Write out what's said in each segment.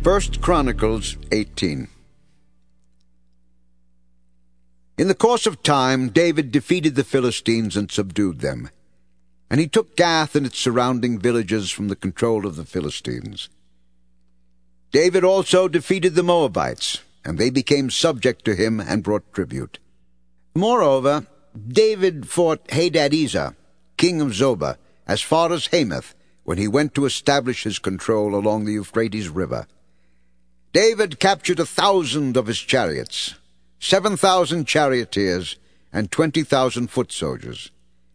1 Chronicles 18. In the course of time, David defeated the Philistines and subdued them. And he took Gath and its surrounding villages from the control of the Philistines. David also defeated the Moabites, and they became subject to him and brought tribute. Moreover, David fought Hadadezer, king of Zobah, as far as Hamath, when he went to establish his control along the Euphrates River. David captured 1,000 of his chariots, 7,000 charioteers, and 20,000 foot soldiers.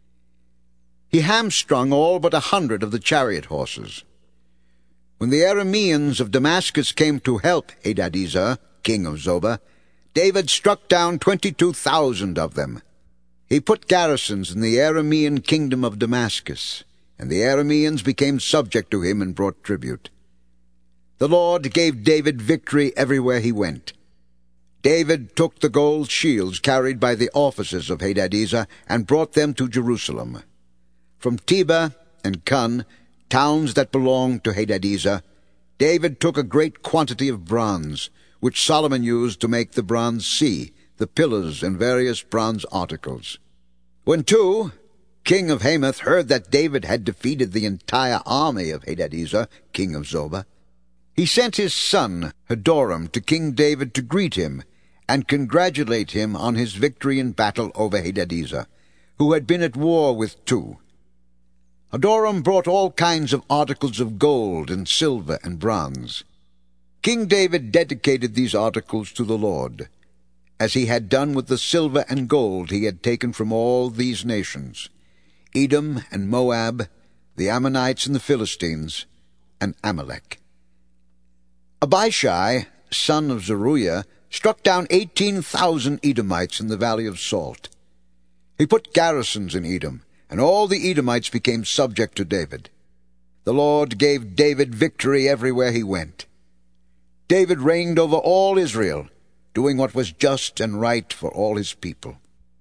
He hamstrung all but 100 of the chariot horses. When the Arameans of Damascus came to help Hadadezer, king of Zobah, David struck down 22,000 of them. He put garrisons in the Aramean kingdom of Damascus, and the Arameans became subject to him and brought tribute. The Lord gave David victory everywhere he went. David took the gold shields carried by the officers of Hadadezer and brought them to Jerusalem. From Tebah and Kun, towns that belonged to Hadadezer, David took a great quantity of bronze, which Solomon used to make the bronze sea, the pillars, and various bronze articles. When Tou, king of Hamath, heard that David had defeated the entire army of Hadadezer, king of Zobah, he sent his son Hadoram to King David to greet him and congratulate him on his victory in battle over Hadadezer, who had been at war with Tou. Hadoram brought all kinds of articles of gold and silver and bronze. King David dedicated these articles to the Lord, as he had done with the silver and gold he had taken from all these nations, Edom and Moab, the Ammonites and the Philistines, and Amalek. Abishai, son of Zeruiah, struck down 18,000 Edomites in the Valley of Salt. He put garrisons in Edom, and all the Edomites became subject to David. The Lord gave David victory everywhere he went. David reigned over all Israel, doing what was just and right for all his people.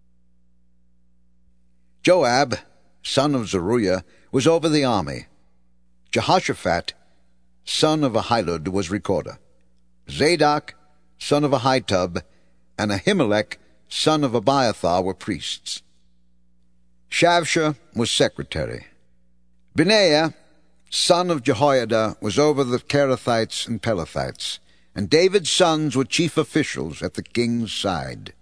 Joab, son of Zeruiah, was over the army. Jehoshaphat, son of Ahilud, was recorder. Zadok, son of Ahitub, and Ahimelech, son of Abiathar, were priests. Shavsha was secretary. Benaiah, son of Jehoiada, was over the Kerethites and Pelethites, and David's sons were chief officials at the king's side.